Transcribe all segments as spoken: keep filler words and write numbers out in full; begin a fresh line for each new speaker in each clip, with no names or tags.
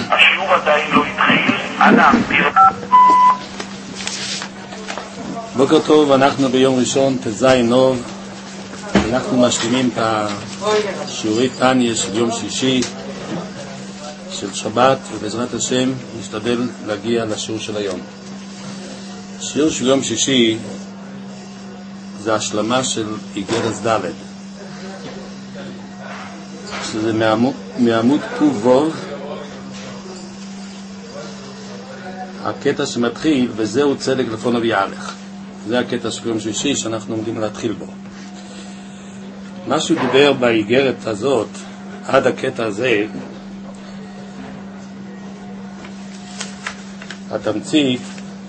השיעור עדיין לא התחיל, אנא,
בוקר טוב, אנחנו ביום ראשון, תזי נוב, אנחנו משלימים את השיעורי תניה של יום שישי, של שבת, ובעזרת השם נשתדל להגיע לשיעור של היום. השיעור של יום שישי זה השלמה של איגרת ד', שזה מעמוד, מעמוד קובוב, הקטע שמתחיל, וזהו צדק לפונו ויהלך. זה הקטע של יום שישי שאנחנו עומדים להתחיל בו. מה שהוא דיבר באיגרת הזאת, עד הקטע הזה, התמצית,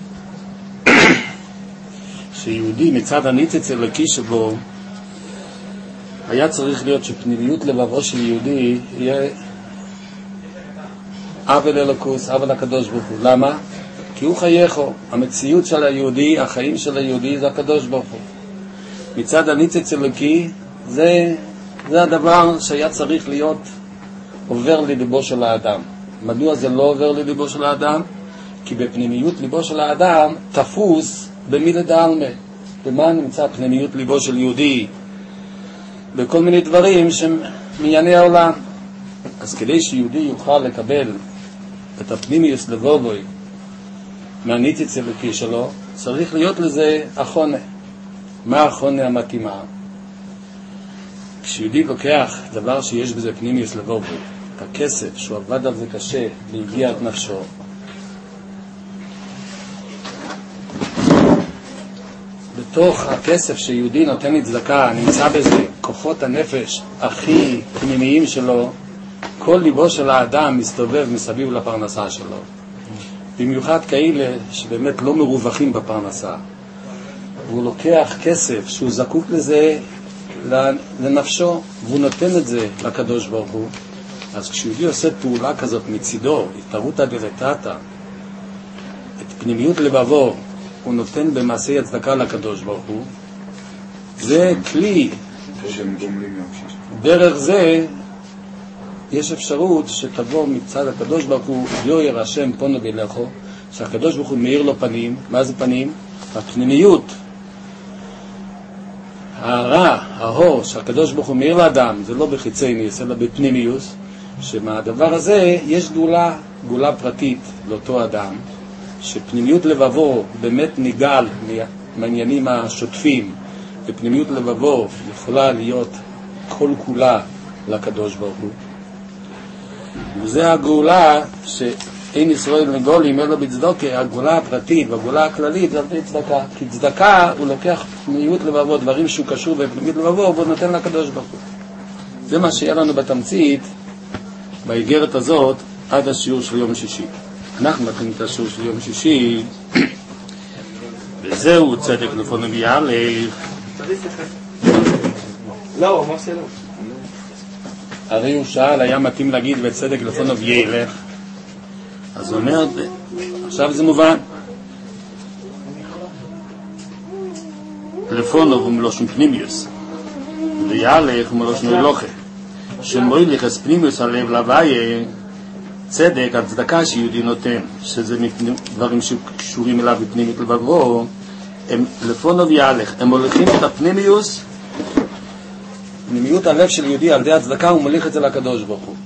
שיהודי מצד הניצוץ אלוקי שבו, היה צריך להיות שפנימיות לבבו של יהודי יהיה אבל אלוקוס, אבל הקדוש ברוך הוא. למה? כי הוא חייכו. המציאות של היהודי, החיים של היהודי זה הקדוש ברוך הוא. מצד הניצוץ אלוקי זה, זה הדבר שהיה צריך להיות עובר לליבו של האדם. מדוע זה לא עובר לליבו של האדם? כי בפנימיות ליבו של האדם תפוס במילה דעלמה. במה נמצא פנימיות ליבו של יהודי? בכל מיני דברים שהם מענייני העולם. אז כדי שיהודי יוכל לקבל את הפנימיוס לבובוי מהניצוץ אלוקי שלו, צריך להיות לזה החונה. מה החונה המתאימה? כשיהודי לוקח דבר שיש בזה פנימיוס לבובוי, את הכסף שהוא עבד על זה קשה להגיע את נפשו, בתוך הכסף שיהודי נותן לצדקה נמצא בזה כוחות הנפש הכי פנימיים שלו, כל ליבו של האדם מסתובב מסביב לפרנסה שלו, במיוחד כאלה שבאמת לא מרווחים בפרנסה. הוא לוקח כסף שהוא זקוק לזה לנפשו, והוא נותן את זה לקדוש ברוך הוא. אז כשיהודי עושה פעולה כזאת מצידו, התערותא דלתתא, את פנימיות לבבו הוא נותן במעשה הצדקה לקדוש ברוך הוא, זה כלי. דרך זה יש אפשרות שתבוא מצד הקדוש ברוך הוא, יויר השם פונו בלכו, שהקדוש ברוך הוא מאיר לו פנים. מה זה פנים? הפנימיות, הרע, ההור שהקדוש ברוך הוא מאיר לאדם, זה לא בחיצי ניס אלא בפנימיוס, שמהדבר הזה יש גאולה, גאולה פרטית לאותו אדם, שפנימיות לבבו באמת ניגל מעניינים השוטפים, ופנימיות לבבו יכולה להיות כל כולה לקדוש ברוך הוא. וזה הגאולה שאין ישראל מגולים אלא בצדוקה. הגאולה הפרטית והגאולה הכללית זה על פי צדקה, כי צדקה הוא לוקח פנימיות לבבו, דברים שהוא קשור בפנימיות לבבו, והוא נותן לקדוש ברוך הוא. זה מה שיהיה לנו בתמצית באיגרת הזאת עד השיעור של יום שישי. אנחנו מתחילים את השיעור של יום שישי, וזהו צדק לפונו ויהלך.
לא, מה עושה לו?
הרי הוא שאל, היה מתאים להגיד וצדק לפונו ויהלך, אז הוא אומר, עכשיו זה מובן. לפונו הוא מלושן פנימיוס, ויהלך הוא מלושן הלוכה, שמויליך את פנימיוס הלב להוויה, צדק, הצדקה שיהודי נותן, שזה דברים שקשורים אליו בפנימיות לבבו, הם לפונו ויהלך, הם מוליכים את הפנימיוס, פנימיות הלב של יהודי על ידי הצדקה, הוא מוליך את זה לקדוש ברוך הוא.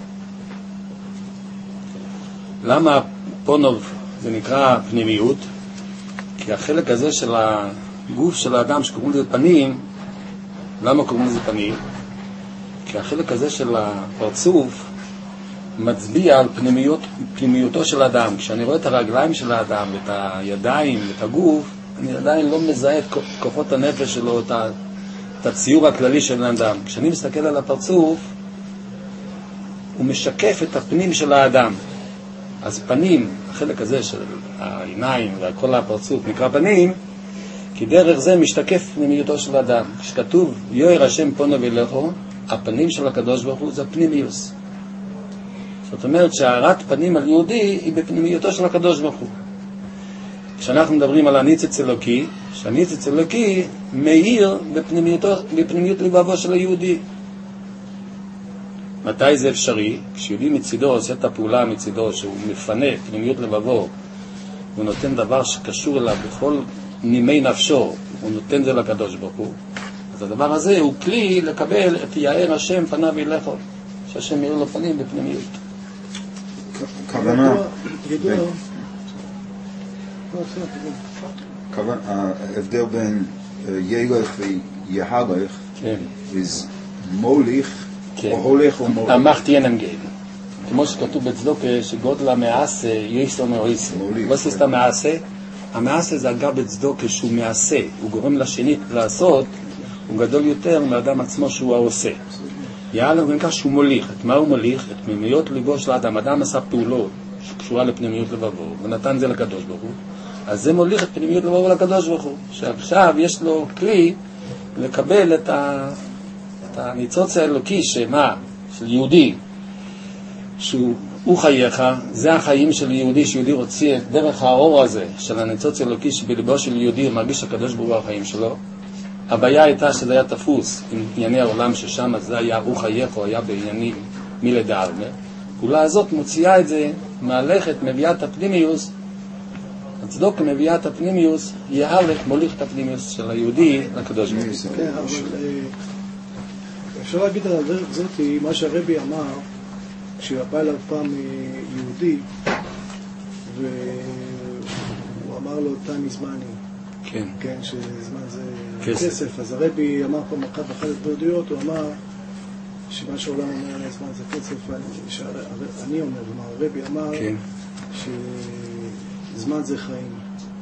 למה פונוב זה נקרא פנימיות? כי החלק הזה של הגוף של האדם שקוראים לזה פנים, למה קוראים לזה פנים? כי החלק הזה של הפרצוף מצביע על פנימיות, פנימיותו של האדם. כשאני רואה את הרגליים של האדם, את הידיים, את הגוף, אני עדיין לא מזהה את כוחות הנפש שלו, את, ה, את הציור הכללי של האדם. כשאני מסתכל על הפרצוף, הוא משקף את הפנים של האדם. אז פנים, החלק הזה של העיניים וכל הפרצוף נקרא פנים, כי דרך זה משתקף פנימיותו של האדם. כשכתוב יויר השם פונו בלכו, הפנים של הקדוש ברוך הוא זה הפנימיוס. זאת אומרת שהארת פנים על יהודי היא בפנימיותו של הקדוש ברוך הוא. כשאנחנו מדברים על הניצוץ אלוקי, שהניצוץ אלוקי מאיר בפנימיותו, בפנימיות לבבו של היהודי. מתי זה אפשרי? כשיהודי מצידו עושה את הפעולה מצידו, שהוא מפנה פנימיות לבבו, הוא נותן דבר שקשור אליו בכל נימי נפשו, הוא נותן זה לקדוש ברוך הוא. אז הדבר הזה הוא כלי לקבל את יאר השם פניו ילכו, שהשם יראה לו פנים בפנימיות.
כוונה, ההבדל בין ילך ויהלך is מוליך או הולך או מוליך.
אמרתי אין אמגל. כמו שכתוב בצדוקה שגודל המעשה יסו מאויסו. לא סתם מעשה, המעשה זה אגב בצדוקה שהוא מעשה, הוא גורם לשני לעשות, הוא גדול יותר מאדם עצמו שהוא העושה. יעלה הוא כך שהוא מוליך. את מה הוא מוליך? את פנימיות ליבו של האדם. אדם עשה פעולות שקשורה לפנימיות לבבו ונתן זה לקדוש ברוך הוא, אז זה מוליך את פנימיות לבבו לקדוש ברוך הוא, שעכשיו יש לו כלי לקבל את, ה... את הניצוץ האלוקי שמה? של יהודי שהוא חייך, זה החיים של יהודי, שיהודי רוצה דרך האור הזה של הניצוץ האלוקי שבלבו של יהודי הוא מרגיש הקדוש ברוך הוא החיים שלו. הבעיה הייתה שזה היה תפוס עם ענייני העולם, ששם זה היה הוא חייך, או היה בעניינים מלידה עלמא. הפעולה הזאת מוציאה את זה מהלכת, מביאה את הפנימיוס, הצדוק מביאה את הפנימיוס, יהלך מוליך את הפנימיוס של היהודי לקדוש ברוך הוא.
כן, אבל אפשר להגיד על הדרך הזאת, מה שהרבי אמר, כשבא אליו פעם יהודי, והוא אמר לו, תני זמני.
כן.
כן, שזמן זה
כסף.
כסף. אז הרבי אמר פה מרחב אחת בעדויות, הוא אמר שמה שהעולם אומר, זמן זה כסף, אני אומר, ומה הרבי אמר,
כן.
שזמן זה חיים.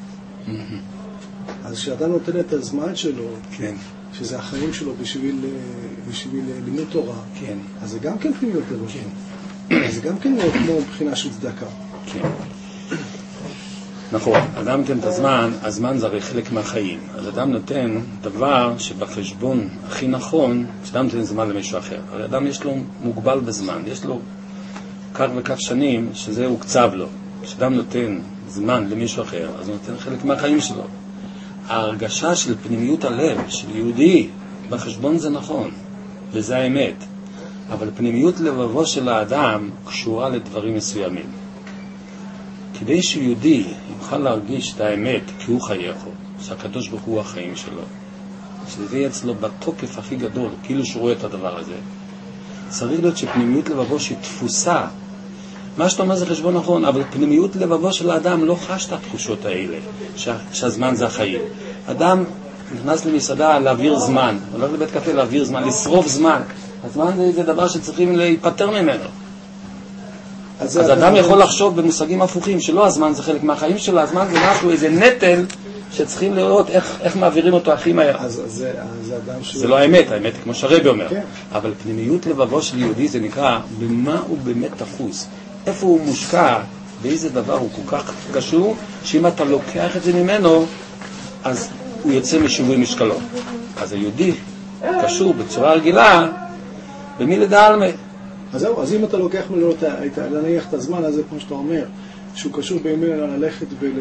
אז כשאדם נותן את הזמן שלו,
כן.
שזה החיים שלו בשביל, בשביל לימוד תורה,
כן.
אז זה גם כן פנימיות לבוא.
כן.
אז זה גם כן כמו מבחינה של צדקה.
כן. נכון, אדם נותן את הזמן, הזמן זה הרי חלק מהחיים. אז אדם נותן דבר שבחשבון הכי נכון, שאדם נותן זמן למישהו אחר. הרי אדם יש לו מוגבל בזמן, יש לו כך וכך שנים שזה הוקצב לו. כשאדם נותן זמן למישהו אחר, אז הוא נותן חלק מהחיים שלו. ההרגשה של פנימיות הלב, של יהודי, בחשבון זה נכון, וזה האמת. אבל פנימיות לבבו של האדם קשורה לדברים מסוימים. כדי שיהודי יוכל להרגיש את האמת כי הוא חייכו, שהקדוש ברוך הוא החיים שלו, שזה יהיה אצלו בתוקף הכי גדול, כאילו שהוא רואה את הדבר הזה, צריך להיות שפנימיות לבבו שתפוסה, מה שאתה אומר זה חשבון נכון, אבל פנימיות לבבו של האדם לא חש את התחושות האלה, שה, שהזמן זה החיים. אדם נכנס למסעדה להעביר זמן, הולך לבית קפה להעביר זמן, לשרוף זמן. הזמן זה, זה דבר שצריכים להיפטר ממנו. אז, אז אדם יכול לחשוב במושגים הפוכים, שלא הזמן זה חלק מהחיים שלו, הזמן זה משהו, איזה נטל שצריכים לראות איך, איך מעבירים אותו הכי מהר.
אז, אז, זה, אז זה אדם ש...
זה לא האמת, האמת כמו שהרבי אומר.
כן.
אבל פנימיות לבבו של יהודי זה נקרא במה הוא באמת תפוס. איפה הוא מושקע, באיזה דבר הוא כל כך קשור, שאם אתה לוקח את זה ממנו, אז הוא יוצא משווי משקלו. אז היהודי קשור בצורה רגילה, במי לדע עלמא.
אז זהו, אז אם אתה לוקח ממנו את להניח את הזמן הזה, כמו שאתה אומר, שהוא קשור בימי ללכת ול...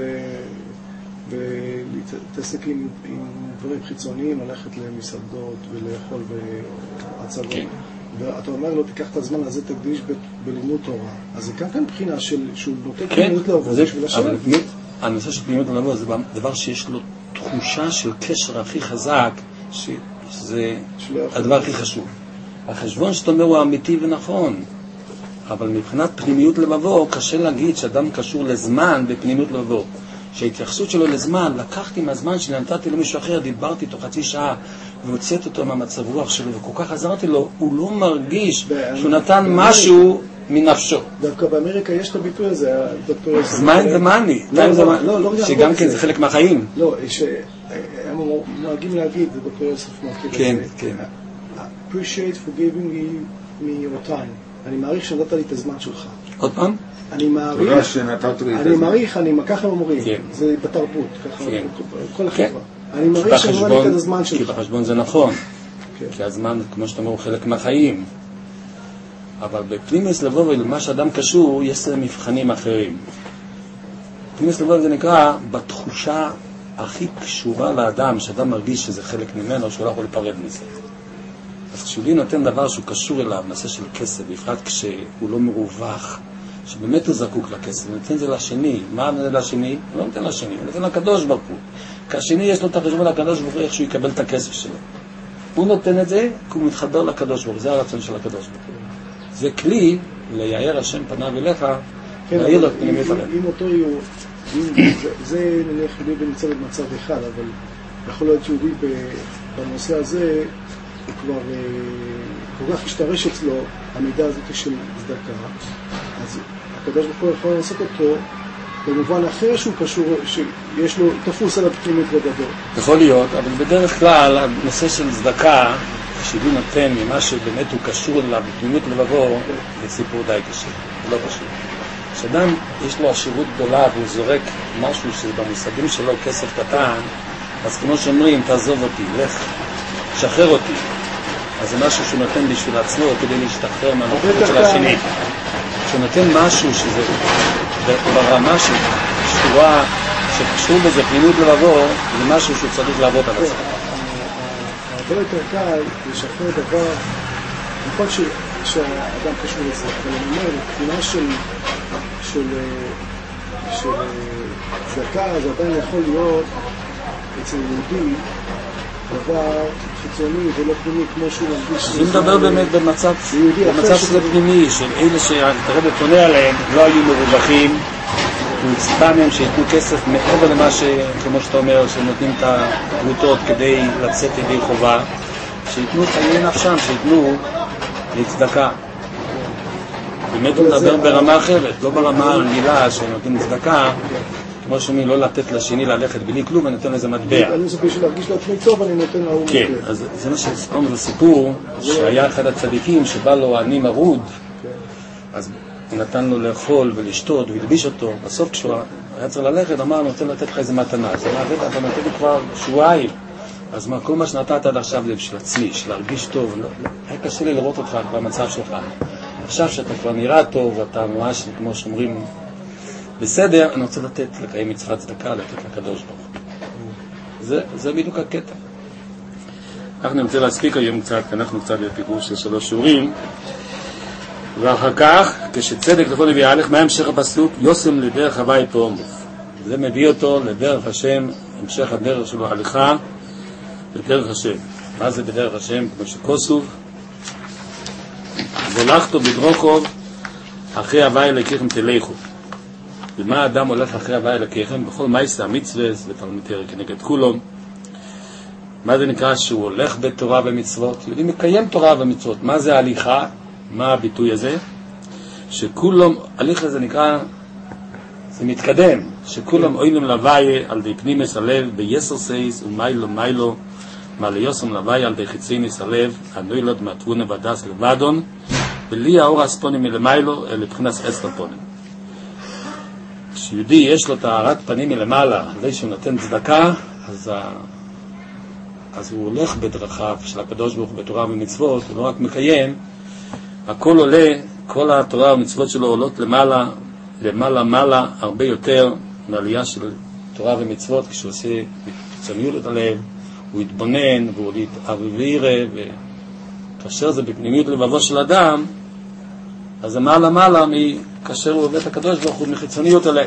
ולהתעסק עם, עם דברים חיצוניים, ללכת למסעדות ולאכול ועצבות. כן. ואתה אומר לו, תיקח את הזמן הזה, תקדיש ב, בלימוד תורה. אז זה כאן כאן בחינה של, שהוא נותן כן, פנימיות לעבוד בשביל השם. אבל פנימיות,
הנושא של פנימיות לעבוד זה דבר שיש לו תחושה של קשר הכי חזק, ש, שזה הדבר הכי חשוב. החשבון שאתה אומר הוא אמיתי ונכון, אבל מבחינת פנימיות לבבו, קשה להגיד שאדם קשור לזמן בפנימיות לבבו. שההתייחסות שלו לזמן, לקחתי מהזמן שנתתי למישהו אחר, דיברתי איתו חצי שעה, והוצאת אותו מהמצב רוח שלו, וכל כך עזרתי לו, הוא לא מרגיש שהוא נתן משהו מנפשו.
דווקא באמריקה יש את הביטוי הזה, דוקטור...
זמן זה מאני, שגם כן זה חלק מהחיים.
לא, הם נוהגים להגיד, זה דוקטור יוסף מכיר.
כן, כן.
appreciate for giving me your time. אני מעריך שנתת לי את הזמן שלך.
עוד פעם?
אני מעריך, אני מעריך, אני ככה אומרים, זה בתרבות, ככה, כל החברה. אני מעריך שנתת לי את הזמן שלך.
כי בחשבון זה נכון, כי הזמן, כמו שאתה אומר, הוא חלק מהחיים. אבל בפנימיות לבוא ולמה שאדם קשור, יש מבחנים אחרים. פנימיות לבוא זה נקרא בתחושה הכי קשורה לאדם, שאדם מרגיש שזה חלק ממנו, שהוא לא יכול להיפרד מזה. אז כשיהודי נותן דבר שהוא קשור אליו, נושא של כסף, בפרט כשהוא לא מרווח, שבאמת הוא זקוק לכסף, הוא נותן זה לשני. מה הוא נותן לשני? הוא לא נותן לשני, הוא נותן לקדוש ברוך הוא. כשני יש לו את החשבון לקדוש ברוך הוא, איך שהוא יקבל את הכסף שלו. הוא נותן את זה, כי הוא מתחבר לקדוש ברוך הוא, זה הרצון של הקדוש ברוך הוא. זה כלי ליער השם פניו אליך, להעיר לו את פנימיות עליהם.
אם אותו יהודי, זה נניח יהודי ונמצא במצב אחד, אבל יכול להיות יהודי בנושא הזה, הוא כבר כל כך השתרש אצלו המידע הזאת של צדקה, אז הקדוש ברוך הוא יכול לעשות אותו במובן אחר שהוא קשור, שיש לו תפוס על הפנימית וגדול.
יכול להיות, אבל בדרך כלל הנושא של צדקה, כשהוא נותן ממה שבאמת הוא קשור אליו בפנימיות לבבו, זה סיפור די קשה, לא קשור. כשאדם יש לו עשירות גדולה והוא זורק משהו שבמושגים שלו כסף קטן, אז כמו שאומרים, תעזוב אותי, לך, שחרר אותי. אז זה משהו שהוא נותן בשביל עצמו כדי להשתחרר מהנוכחות של השני. כשהוא נותן משהו שזה ברמה של שורה, שקשור בזה פנימיות לבבו, זה משהו שהוא צריך לעבוד על עצמו.
הרבה יותר קל לשחרר דבר, נכון שהאדם קשור לזה, אבל אני אומר, מבחינה של של צדקה, זה עדיין יכול להיות אצל יהודי דבר חיצוני ולא פנימי כמו שהוא מרגיש.
אז הוא מדבר באמת במצב שזה פנימי, של אלה שהרב פונה עליהם לא היו מרווחים, הוא ציפה מהם שיתנו כסף מעבר למה שכמו שאתה אומר, שנותנים את הפרוטות כדי לצאת ידי חובה, שיתנו חיי נפשם, שיתנו לצדקה. באמת הוא מדבר ברמה אחרת, לא ברמה הרגילה שנותנים צדקה, כמו שאומרים לא לתת לשני ללכת בלי כלום, אני נותן לזה מטבע.
אני בשביל להרגיש לעצמי טוב, אני נותן להוא מטבע.
כן, אז זה מה שספרנו בסיפור, שהיה אחד הצדיקים שבא לו עני מרוד, אז הוא נתן לו לאכול ולשתות וללביש אותו. בסוף כשהוא היה צריך ללכת, אמר, אני רוצה לתת לך איזה מתנה. אז הוא אמר, אתה נותן לי כבר שבועיים. אז מה, כל מה שנתת עד עכשיו זה בשביל עצמי, של להרגיש טוב. היה קשה לי לראות אותך במצב שלך. עכשיו שאתה כבר נראה טוב, ואתה ממש, כמו שאומרים, בסדר, אני רוצה לתת, לקיים מצוות צדקה, לתת לקדוש ברוך הוא. זה, זה בדיוק הקטע. אנחנו נמצא להספיק היום קצת, אנחנו קצת בפיגור של שלוש שיעורים, ואחר כך, כשצדק לכל נביא הלך, מה המשך הפסוק? יוסם לדרך הווי פורמוף. זה מביא אותו לדרך השם, המשך הדרך שלו, הליכה לדרך השם. מה זה בדרך השם? כמו שכוסוב, והולכתו בדרוכוב אחרי הווי אלוקיכם תלכו. ומה האדם הולך אחרי הווי אלוקיכם? בכל מייסה המצווה ותלמוד תורה כנגד כולם. מה זה נקרא שהוא הולך בתורה ומצוות? יהודי מקיים תורה ומצוות. מה זה ההליכה? מה הביטוי הזה? שכולם, הליכה זה נקרא, זה מתקדם, שכולם אוילם לווי על די פנימס הלב ביסר סייס ומיילו מיילו מעלה יוסם לווי על די חיצייניס הלב הנוילד מהתבונה ודס לבדון בלי האור הספונים מלמיילו אל לבחינס עשר פונים. כשיהודי יש לו טהרת פנים מלמעלה, זה שהוא נותן צדקה, אז, ה... אז הוא הולך בדרכיו של הקדוש ברוך הוא בתורה ומצוות, הוא לא רק מקיים, הכל עולה, כל התורה והמצוות שלו עולות למעלה, למעלה מעלה, הרבה יותר מעלייה של תורה ומצוות, כשהוא עושה בצניעות את הלב, הוא יתבונן, והוא יתערביר, וכאשר זה בפנימיות לבבו של אדם, אז זה מעלה מעלה מכאשר הוא עובד את הקדוש ברוך הוא מחיצוניות הלב.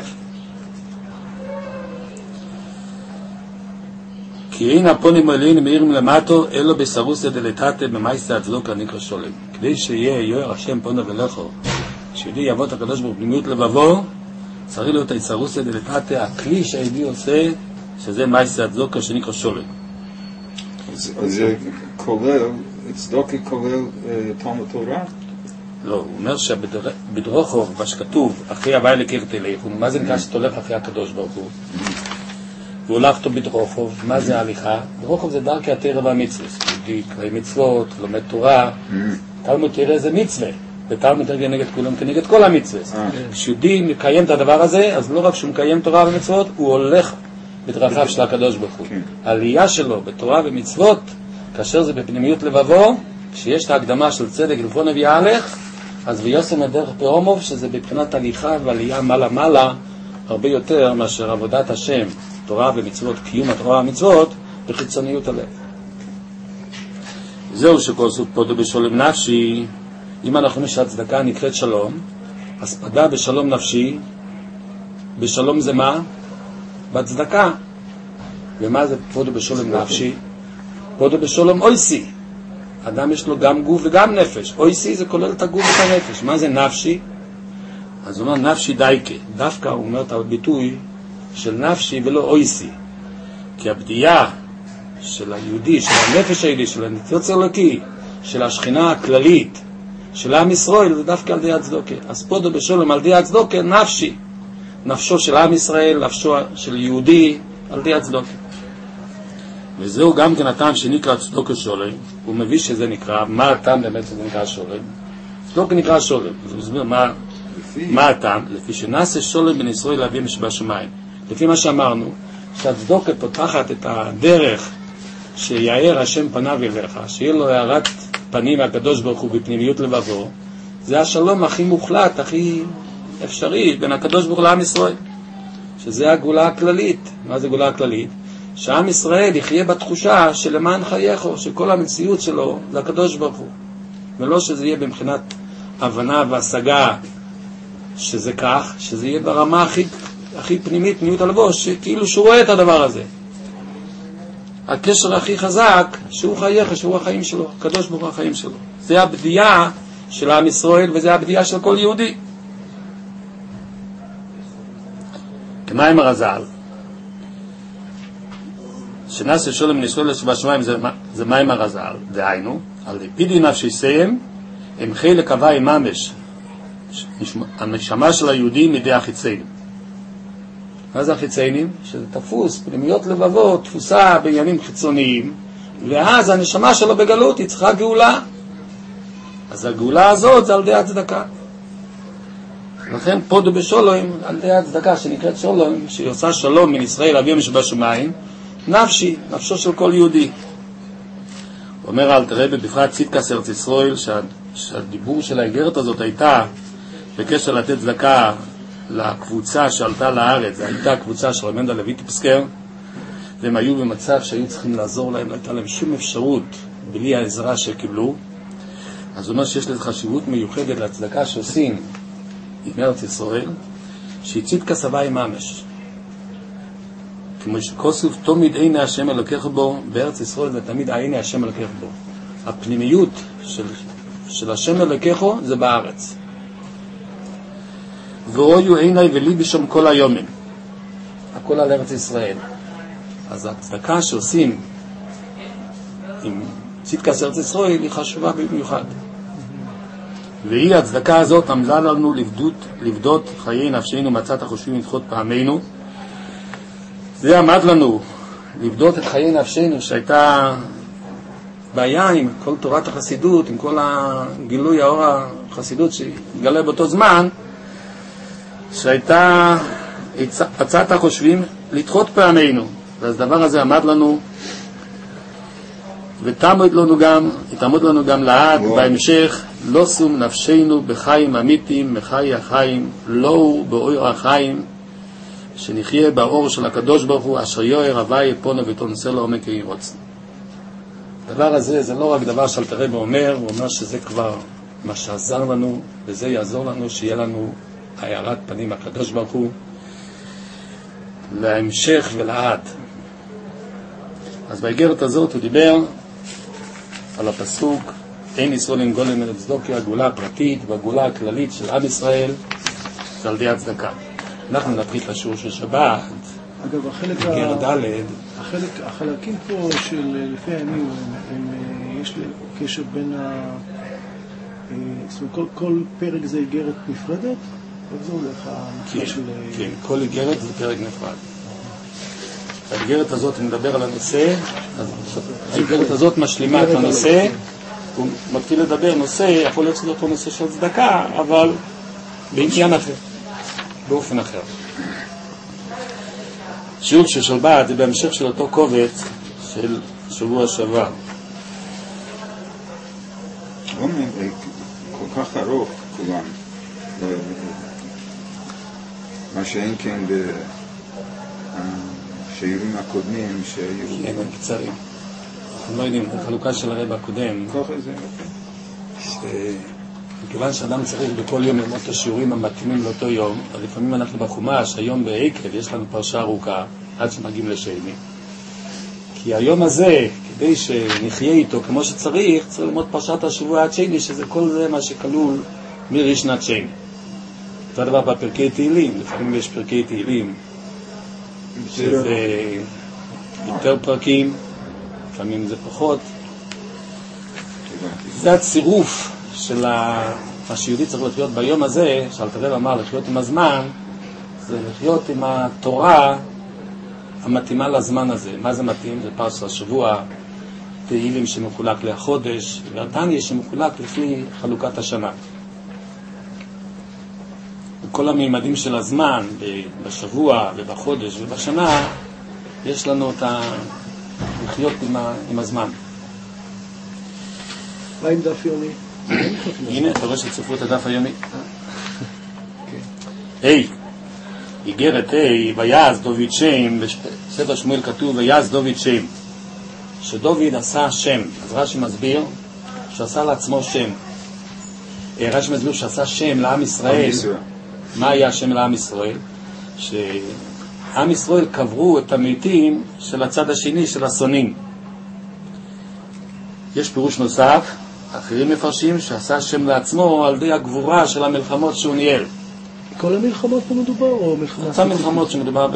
כי אין הפונים האלוהים מאירים למטו, אלו בסרוסיה דלתתה במייסה הצדוק הנקרא שולם. כדי שיהיה יואר השם פונו ולכו, כשיהודי יעבוד את הקדוש ברוך הוא בפנימיות לבבו, צריך להיות הסרוסיה דלתתה, הכלי שהיהודי עושה, שזה מייסה הצדוק שנקרא שולם.
אז זה כולל, צדוקה כולל תלמוד תורה?
לא, הוא אומר שבדרוכו, מה שכתוב, אחרי הווי אלוקיכם תלכו, מה זה נקרא שאתה הולך אחרי הקדוש ברוך הוא? והולכתו בדרוכו, מה זה ההליכה? דרוכו זה דרכי התורה והמצוות, יהודי קרא מצוות, לומד תורה, תלמוד תורה זה מצווה, ותלמוד תורה כנגד כולם, כנגד כל המצוות. כשיהודי מקיים את הדבר הזה, אז לא רק שהוא מקיים תורה ומצוות, הוא הולך בדרכיו של הקדוש ברוך הוא. העלייה שלו בתורה ומצוות, כאשר זה בפנימיות לבבו, כשיש את ההקדמה של צדק לפי נביא הלך, אז ויוסם הדרך פרומוב, שזה בבחינת הליכה ועלייה מעלה מעלה, הרבה יותר מאשר עבודת השם, תורה ומצוות, קיום התורה והמצוות, בחיצוניות הלב. זהו שכל סוף פודו בשולם נפשי. אם אנחנו אומרים שהצדקה נקראת שלום, אז פדה בשלום נפשי, בשלום זה מה? בצדקה. ומה זה פודו בשולם נפשי? פודו בשולם אויסי. אדם יש לו גם גוף וגם נפש. אויסי זה כולל את הגוף ואת הנפש. מה זה נפשי? אז הוא אומר נפשי דייקה. דווקא הוא אומר את הביטוי של נפשי ולא אויסי. כי הבדיעה של היהודי, של הנפש היהודי, של הניצוץ אלוקי, של השכינה הכללית, של עם ישראל, זה דווקא על די הצדוקה. אז פודו בשולם על די הצדוקה, נפשי. נפשו של עם ישראל, נפשו של יהודי, על די הצדוקה. וזהו גם כן הטעם שנקרא צדוקה שולם. הוא מביא שזה נקרא, מה הטעם באמת שזה נקרא שולם? צדוקה נקרא שולם. זה מסביר מה, מה הטעם? לפי שנעשה שולם בין ישראל לאביהם שבשמיים. לפי מה שאמרנו, שהצדוקה פותחת את הדרך שיער השם פניו אליך, שיהיה לו הערת פנים מהקדוש ברוך הוא בפנימיות לבבו, זה השלום הכי מוחלט, הכי אפשרי בין הקדוש ברוך הוא לעם ישראל, שזה הגאולה הכללית. מה זה גאולה הכללית? שעם ישראל יחיה בתחושה שלמען חייכו, שכל המציאות שלו זה הקדוש ברוך הוא, ולא שזה יהיה במחינת הבנה והשגה שזה כך, שזה יהיה ברמה הכי, הכי פנימית, פנימיות הלבוש, כאילו שהוא רואה את הדבר הזה. הקשר הכי חזק שהוא חייך, שהוא החיים שלו, הקדוש ברוך הוא החיים שלו. זה הבדיעה של עם ישראל, וזה הבדיעה של כל יהודי. כמים הרז"ל, שנעשה שולם בין ישראל שבשמיים, זה, זה מים הרז"ל, דהיינו, על פידי נפשיהם, הם חלק הוואי ממש, הנשמה של היהודים מידי החיציינים. מה זה החיציינים? שזה תפוס, פנימיות לבבות, תפוסה בעניינים חיצוניים, ואז הנשמה שלו בגלות היא צריכה גאולה. אז הגאולה הזאת זה על די הצדקה. לכן פודו בשולם, על די הצדקה שנקראת שולם, שהיא עושה שלום בין ישראל לאביהם שבשמיים, נפשי, נפשו של כל יהודי. הוא אומר אל תראה בפרט צדקת ארץ ישראל, שה, שהדיבור של האיגרת הזאת הייתה בקשר לתת צדקה לקבוצה שעלתה לארץ. זו הייתה קבוצה של רבי מנדל לוי טפסקר, והם היו במצב שהיו צריכים לעזור להם, לא הייתה להם שום אפשרות בלי העזרה שקיבלו. אז הוא אומר שיש לזה חשיבות מיוחדת לצדקה שעושים עם ארץ ישראל, שהיא צדקה סבאי ממש. כמו שכוסוף תמיד עיני השם אלוקך בו, בארץ ישראל זה תמיד עיני השם אלוקך בו. הפנימיות של, של השם אלוקך זה בארץ. ואויו עיני ולי בשום כל היומים. הכל על ארץ ישראל. אז הצדקה שעושים עם צדקת ארץ ישראל היא חשובה במיוחד. והיא הצדקה הזאת עמדה לנו לבדות, לבדות חיי נפשנו מצאת החושבים לדחות פעמינו. זה עמד לנו לבדות את חיי נפשנו, שהייתה בעיה עם כל תורת החסידות, עם כל הגילוי האור החסידות שהתגלה באותו זמן, שהייתה הצעת החושבים לדחות פעמינו. אז הדבר הזה עמד לנו ותעמוד לנו גם, תעמוד לנו גם לעד בהמשך, לא שום נפשנו בחיים אמיתיים מחי החיים, לא הוא באור החיים, שנחיה באור של הקדוש ברוך הוא, אשר יואר הוואי פונו ותונסה לו עומק ירוצנו. הדבר הזה זה לא רק דבר שאלתר רבי אומר, הוא אומר שזה כבר מה שעזר לנו, וזה יעזור לנו שיהיה לנו הארת פנים הקדוש ברוך הוא להמשך ולעד. אז באיגרת הזאת הוא דיבר על הפסוק אין ישראל עם גולם אל צדוקה, הגאולה הפרטית והגאולה הכללית של עם ישראל זה על די הצדקה. אנחנו נתחיל את השיעור של שבת.
אגב, החלק
איגרת ד',
החלק, החלקים פה של לפי הימים, הם, הם, יש קשר בין ה... זאת אומרת, כל, כל פרק זה איגרת נפרדת? איך זה הולך המקרה
כן,
של...
כן, כל איגרת זה פרק נפרד. האיגרת הזאת מדבר על הנושא, אז האיגרת הזאת משלימה את הנושא, הוא מתחיל לדבר נושא, יכול להיות שזה אותו נושא של צדקה, אבל בעניין אחר, באופן אחר. שיעור של שבת זה בהמשך של אותו קובץ של שבוע שעבר.
כל כך ארוך כולם, מה שאין כן בשיעורים הקודמים שהיו...
כן, הם קצרים. אתם לא יודעים, החלוקה של הרב הקודם,
ככה זה.
מכיוון שאדם צריך בכל יום ללמוד את השיעורים המתאימים לאותו יום, אז לפעמים אנחנו בחומש, היום בעקב, יש לנו פרשה ארוכה, עד שמגיעים לשני. כי היום הזה, כדי שנחיה איתו כמו שצריך, צריך ללמוד פרשת השבוע עד שני, שזה כל זה מה שכלול מראשנת שני. זה הדבר בפרקי תהילים, לפעמים יש פרקי תהילים, שזה יותר פרקים, לפעמים זה פחות. זה הצירוף של מה שיהודי צריך לחיות ביום הזה, שאלתר רב אמר לחיות עם הזמן, זה לחיות עם התורה המתאימה לזמן הזה. מה זה מתאים? זה פרשת השבוע, תהילים שמחולק לחודש, והתניא שמחולק לפי חלוקת השנה. וכל הממדים של הזמן, בשבוע ובחודש ובשנה, יש לנו את ה... לחיות עם, ה... עם הזמן.
מה עם דף יומי?
הנה, אתה רואה שצפו את הדף היומי. היי, איגרת היי, ויעש דוד שם, בספר שמואל כתוב, ויעש דוד שם, שדוד עשה שם. אז רש"י מסביר שעשה לעצמו שם. רש"י מסביר שעשה שם לעם ישראל. מה היה השם לעם ישראל? שעם ישראל קברו את המתים של הצד השני של השונאים. יש פירוש נוסף, אחרים מפרשים שעשה שם לעצמו על די הגבורה של המלחמות שהוא ניהל.
כל המלחמות פה מדובר או מלחמות?
אותם מלחמות שמדובר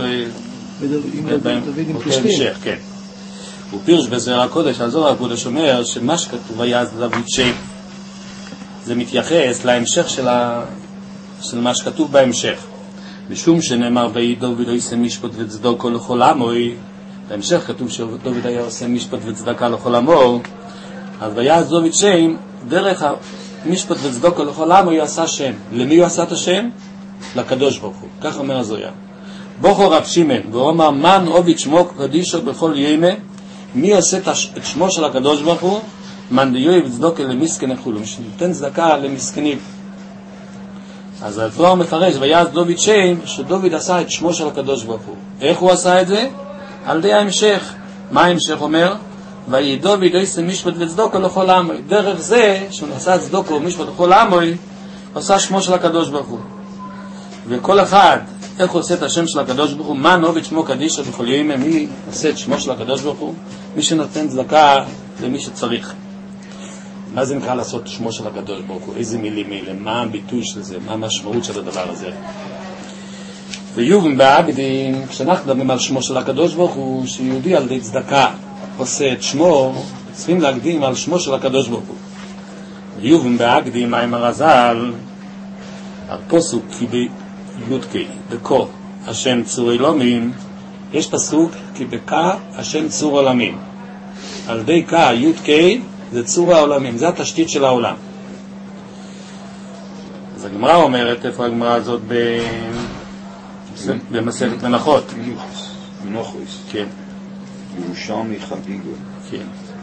בהמשך, כן. הוא פירש בזוהר הקודש, הזוהר הקודש אומר שמה שכתוב ויעש דוד שם, זה מתייחס להמשך של, ה... של מה שכתוב בהמשך. משום שנאמר ויהי דוד עושה משפט וצדקה לכל עמו, בהמשך כתוב שדוד היה עושה משפט וצדקה לכל עמו, אז ויעש דוד שם, דרך המשפט וצדקה לכל עמו הוא עשה שם. למי הוא עשה את השם? לקדוש ברוך הוא. כך אומר הזוהר. בוכו רב שמעון, והוא אמר מן עובד שמו קדישו בכל ימי, מי עושה את שמו של הקדוש ברוך הוא? מן דיואב צדקה למסכן החולים, שנותן צדקה למסכנים. אז הזוהר מפרש ויעש דוד שם, שדוד עשה את שמו של הקדוש ברוך הוא. איך הוא עשה את זה? על די ההמשך. מה ההמשך אומר? ויהי דוד עושה משפט וצדקה לכל עמו. דרך זה שהוא עשה צדקה ומשפט לכל עמו, עושה שמו של הקדוש ברוך הוא. וכל אחד, איך הוא עושה את השם של הקדוש ברוך הוא? מן עובד שמו קדישא בכל ימי, מי עושה את שמו של הקדוש ברוך הוא? מי שנותן צדקה למי שצריך. מה זה נקרא לעשות שמו של הקדוש ברוך הוא? איזה מילים אלה? מה הביטוי של זה? מה המשמעות של הדבר הזה? ויובן בעבדים, כשאנחנו מדברים על שמו של הקדוש ברוך הוא, שיהודי על די צדקה עושה את שמו, צריכים להקדים על שמו של הקדוש ברוך הוא. ויובן בעבדים, מאמר הז"ל, הפסוק כי בי"ק, בכה השם צור עולמים, יש פסוק כי בכה השם צור עולמים. על די כה י"ק זה צור העולמים, זה התשתית של העולם. אז הגמרא אומרת, איפה הגמרא הזאת ב... במסכת מנחות?
מנוחוס.
כן.
ירושלמי חגיגו.
כן.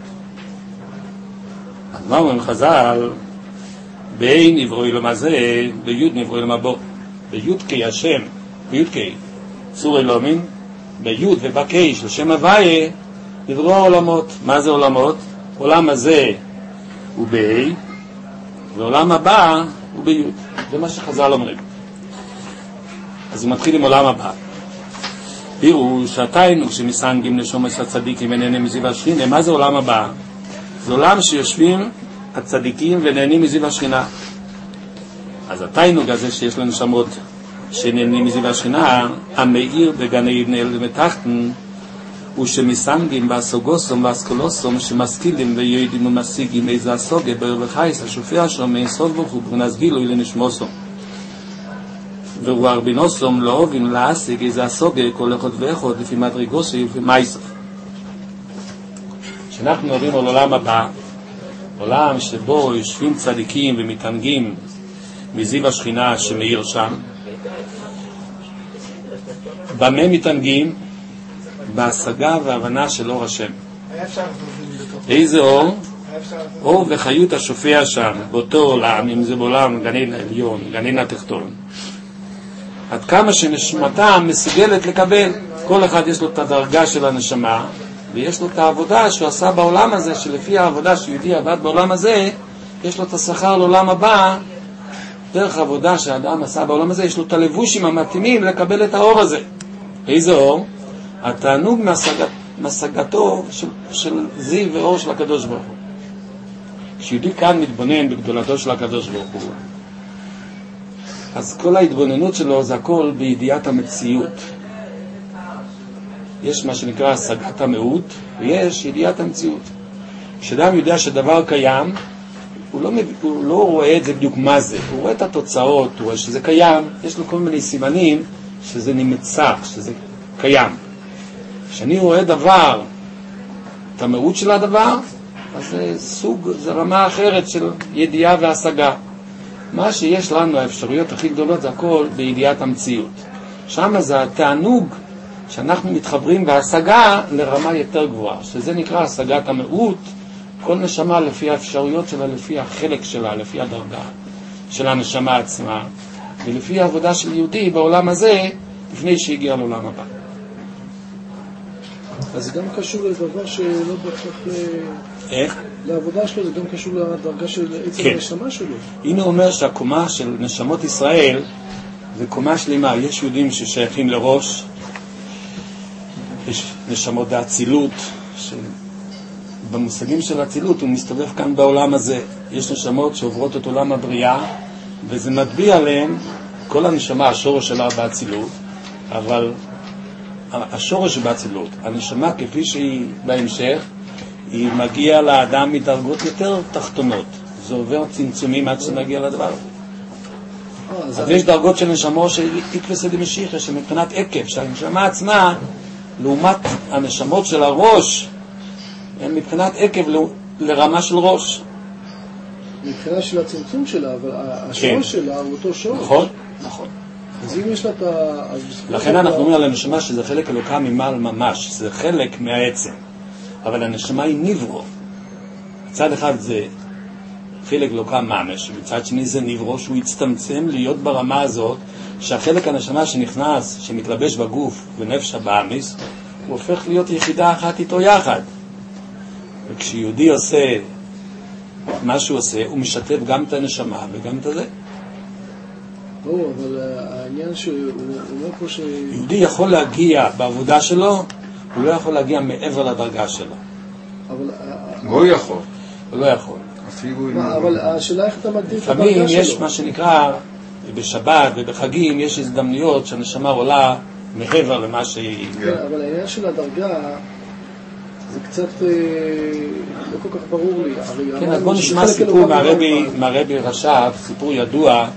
אז מה אומרים חז"ל? בין נברוא אלוהים הזה, ביוד נברוא אלוהים הבא. ביוד קי השם, ביוד קי צור אלוהים, ביוד ובקי של שם הוויה, נברוא עולמות. מה זה עולמות? עולם הזה הוא בי, ועולם הבא הוא ביוד. זה מה שחז"ל אומרים. אז הוא מתחיל עם עולם הבא. פירוש התיינו שמסנגים נשומות הצדיקים ונהנים מזיו השכינה. מה זה עולם הבא? זה עולם שיושבים הצדיקים ונהנים מזיו השכינה. אז התיינוג הזה שיש לנו שמות שנהנים מזיו השכינה, המאיר בגן עדן מתחתן, הוא שמסנגים באסוגוסום ואסקולוסום שמשכילים ויודעים ומשיגים איזה הסוגה בערב החייס השופע שם מאינסוף ברוך הוא ברנס גילוי לנשמוסום. והוא ארבינוסום לא אוהבים להשיג איזה הסוגה כל אחד ואחד לפי מדרגוסי ולפי מייסוף. כשאנחנו מדברים על עולם הבא, עולם שבו יושבים צדיקים ומתענגים מזיו השכינה שמאיר שם, במה מתענגים? בהשגה והבנה של אור השם. איזה אור? אור וחיות השופע שם באותו עולם, אם זה בעולם גנין העליון, גנין התחתון, עד כמה שנשמתם מסוגלת לקבל. כל אחד יש לו את הדרגה של הנשמה, ויש לו את העבודה שהוא עשה בעולם הזה, שלפי העבודה שיהודי עבד בעולם הזה, יש לו את השכר לעולם הבא, דרך העבודה שהאדם עשה בעולם הזה, יש לו את הלבושים המתאימים לקבל את האור הזה. איזה אור? התענוג מהשגת, מהשגתו של, של זיו ואור של הקדוש ברוך הוא. כשיהודי כאן מתבונן בגדולתו של הקדוש ברוך הוא, אז כל ההתבוננות שלו זה הכל בידיעת המציאות. יש מה שנקרא השגת המהות, ויש ידיעת המציאות. כשאדם יודע שדבר קיים, הוא לא, הוא לא רואה את זה בדיוק מה זה, הוא רואה את התוצאות, הוא רואה שזה קיים, יש לו כל מיני סימנים שזה נמצא, שזה קיים. כשאני רואה דבר, את המהות של הדבר, אז זה סוג, זה רמה אחרת של ידיעה והשגה. מה שיש לנו, האפשרויות הכי גדולות, זה הכל בידיעת המציאות. שם זה התענוג שאנחנו מתחברים בהשגה לרמה יותר גבוהה, שזה נקרא השגת המהות, כל נשמה לפי האפשרויות שלה, לפי החלק שלה, לפי הדרגה של הנשמה עצמה, ולפי העבודה של יהודי בעולם הזה, לפני שהגיע לעולם הבא.
אז זה גם קשור לדבר שלא בהכרח
איך?
לעבודה שלו, זה גם קשור לדרגה של עצם
כן.
הנשמה שלו.
הנה הוא אומר שהקומה של נשמות ישראל זה קומה שלמה. יש יהודים ששייכים לראש, יש נשמות באצילות, במושגים של אצילות הוא מסתובב כאן בעולם הזה. יש נשמות שעוברות את עולם הבריאה, וזה מטביע עליהם כל הנשמה, השורש שלה באצילות, אבל השורש באצילות, הנשמה כפי שהיא בהמשך, היא מגיעה לאדם מדרגות יותר תחתונות. זה עובר צמצומים עד שנגיע לדבר. אז יש דרגות של נשמו שיקבסה דמשיחה, שמבחינת עקב, שהנשמה עצמה, לעומת הנשמות של הראש, הן מבחינת עקב לרמה של ראש.
מבחינה של הצמצום שלה, אבל השורש שלה הוא אותו שורש.
נכון, נכון.
אז אם יש לה את ה...
לכן אנחנו אומרים על הנשמה שזה חלק אלוקה ממעל ממש, זה חלק מהעצם. אבל הנשמה היא נברו. מצד אחד זה חלק אלוקה ממש, מצד שני זה נברו שהוא יצטמצם להיות ברמה הזאת, שהחלק הנשמה שנכנס, שמתלבש בגוף ונפש הבאמיס, הוא הופך להיות יחידה אחת איתו יחד. וכשיהודי עושה מה שהוא עושה, הוא משתף גם את הנשמה וגם את זה.
לא, אבל העניין שהוא אומר פה ש...
יהודי יכול להגיע בעבודה שלו, הוא לא יכול להגיע מעבר לדרגה שלו.
אבל...
הוא יכול.
הוא לא יכול.
אבל השאלה איך אתה מגדיר את הדרגה שלו?
לפעמים יש מה שנקרא, בשבת ובחגים, יש הזדמנויות שהנשמה עולה מעבר למה שהיא...
כן, אבל העניין של הדרגה, זה קצת לא כל כך ברור לי.
כן, אז בוא נשמע סיפור מהרבי רש"ב, סיפור ידוע,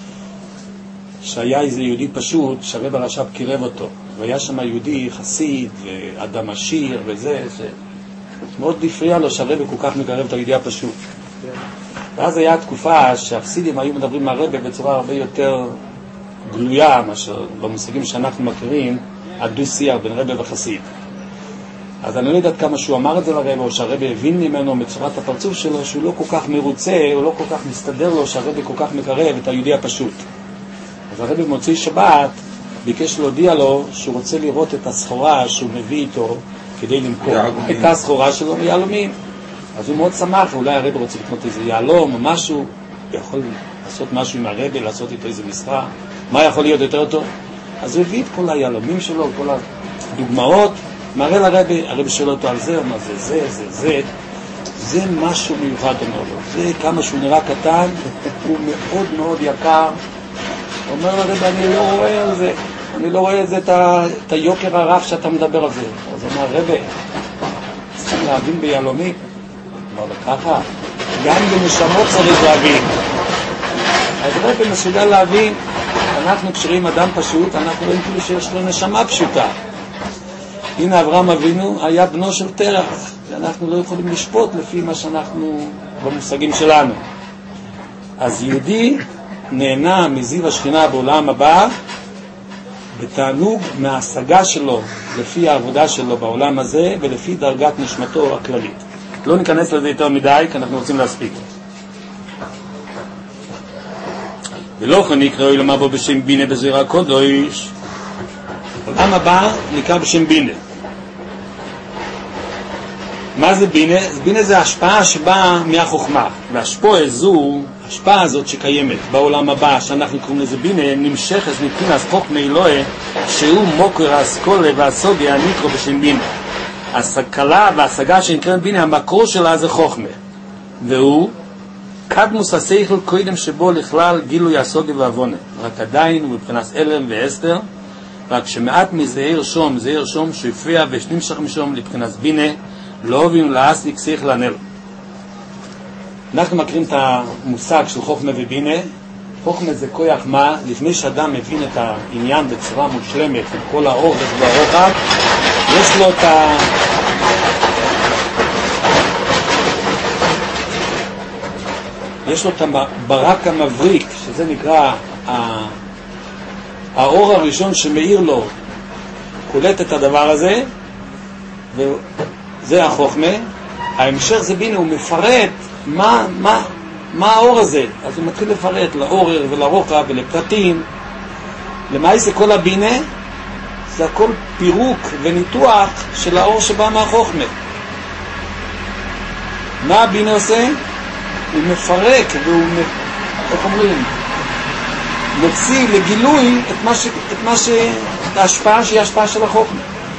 שהיה איזה יהודי פשוט, שהרבי רש"ב קירב אותו. והיה שם יהודי חסיד, ואדם עשיר וזה, שמאוד הפריע לו שהרבי כל כך מקרב את היהודי הפשוט. ואז היה תקופה שהחסידים היו מדברים מהרבי בצורה הרבה יותר גלויה, מאשר במושגים שאנחנו מכירים, הדו-שיח בין רבי וחסיד. אז אני לא יודעת כמה שהוא אמר את זה לרבי, או שהרבי הבין ממנו מצורת הפרצוף שלו, שהוא לא כל כך מרוצה, הוא לא כל כך מסתדר לו, שהרבי כל כך מקרב את היהודי הפשוט. אז הרבי במוצאי שבת ביקש להודיע לו שהוא רוצה לראות את הסחורה שהוא מביא איתו כדי למכור את הסחורה שלו מיהלומים. אז הוא מאוד שמח, אולי הרבי רוצה לקנות איזה יהלום או משהו, הוא יכול לעשות משהו עם הרבי, לעשות איתו איזה מסחר, מה יכול להיות יותר טוב? אז הוא הביא את כל היהלומים שלו, כל הדוגמאות, מראה לרבי, הרבי שואל אותו על זה, מה זה, זה, זה, זה, זה משהו מיוחד, אומר לו, זה כמה שהוא נראה קטן, הוא מאוד מאוד יקר. הוא אומר לרבי, אני לא רואה על זה, אני לא רואה את זה, את היוקר הרב שאתה מדבר על זה. אז הוא אומר, רבי, צריכים להבין ביהלומים. אמר לו, ככה, גם בנשמות צריך להבין. אז רבי מסוגל להבין, אנחנו כשרים אדם פשוט, אנחנו רואים כאילו שיש לו נשמה פשוטה. הנה אברהם אבינו היה בנו של תרח, ואנחנו לא יכולים לשפוט לפי מה שאנחנו במושגים שלנו. אז יהודי נהנה מזיו השכינה בעולם הבא בתענוג מההשגה שלו לפי העבודה שלו בעולם הזה ולפי דרגת נשמתו הכללית. לא ניכנס לזה יותר מדי כי אנחנו רוצים להספיק. ולא כן נקרא למה בו בשם בינה בזרע הקודש. העולם הבא נקרא בשם בינה. מה זה בינה? בינה זה השפעה שבאה מהחוכמה. והשפעה זו, השפעה הזאת שקיימת בעולם הבא, שאנחנו קוראים לזה בינה, נמשכת מבחינת חוכמה אלוהי, שהוא מוקר האסכולה והסוגיה הנקרא בשם בינה. הסקלה וההשגה שנקראת בינה, המקור שלה זה חוכמה. והוא קדמוס השכל קודם שבו לכלל גילוי הסוגיה והבונה. רק עדיין הוא מבחינת אלם ואסתר, רק שמעט מזהיר שום, זהיר שום שיופיע ושנמשך משום לבחינת בינה, לא אוהבים להסיק שכל הנל. אנחנו מכירים את המושג של חוכמה ובינה. חוכמה זה כוח מה, לפני שאדם מבין את העניין בצורה מושלמת, עם כל האורך והרוחב, יש לו את ה... יש לו את הברק המבריק, שזה נקרא האור הראשון שמאיר לו, קולט את הדבר הזה, וזה החוכמה. ההמשך זה בינה, הוא מפרט מה, מה, מה האור הזה. אז הוא מתחיל לפרט לאורך ולרוחב ולפרטים. למעשה כל הבינה זה הכל פירוק וניתוח של האור שבא מהחוכמה. מה הבינה עושה? הוא מפרק והוא, איך אומרים, מוציא לגילוי את מה ש... את מה ש... את ההשפעה שהיא ההשפעה של החוכמה.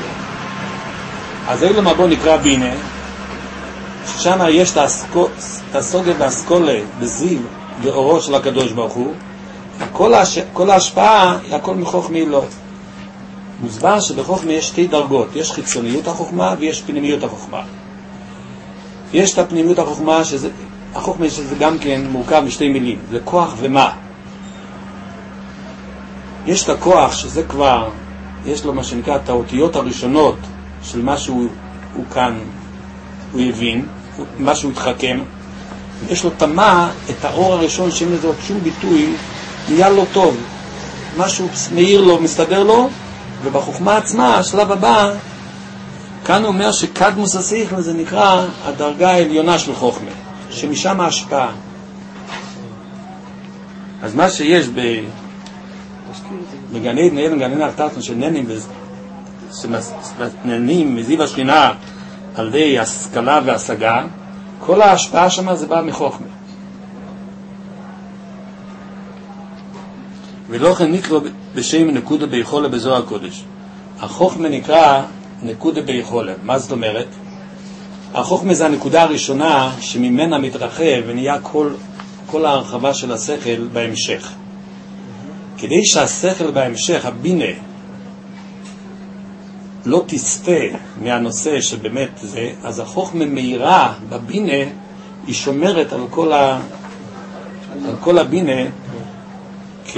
אז אילו מה בוא נקרא בינה, ששם יש את הסוגיה והאסכולה בזיו ואורו של הקדוש ברוך הוא, כל, הש... כל ההשפעה היא הכל מחוכמה אלוהי. מוסבר שבחוכמה יש שתי דרגות, יש חיצוניות החוכמה ויש פנימיות החוכמה. יש את הפנימיות החוכמה, שזה, החוכמה שזה גם כן מורכב משתי מילים, זה כוח ומה. יש את הכוח שזה כבר, יש לו מה שנקרא את האותיות הראשונות של מה שהוא הוא כאן, הוא הבין, מה שהוא התחכם. יש לו תמה, את האור הראשון שאין לזה עוד שום ביטוי, נהיה לו טוב. משהו מאיר לו, מסתדר לו, ובחוכמה עצמה, השלב הבא, כאן הוא אומר שקדמוס השכל זה נקרא הדרגה העליונה של חוכמה, שמשם ההשפעה. אז מה שיש ב... בגני עדן, עדן גני נרתרתן של ננים, שננים מזיו השכינה על ידי השכלה והשגה, כל ההשפעה שם זה בא מחוכמה. ולא כן נקרא בשם נקודה ביכולה בזוהר הקודש. החוכמה נקרא נקודה ביכולה. מה זאת אומרת? החוכמה זה הנקודה הראשונה שממנה מתרחב ונהיה כל, כל ההרחבה של השכל בהמשך. כדי שהשכל בהמשך, הבינה, לא תסתה מהנושא שבאמת זה, אז החוכמה מהירה בבינה, היא שומרת על כל, ה, על כל הבינה, כ...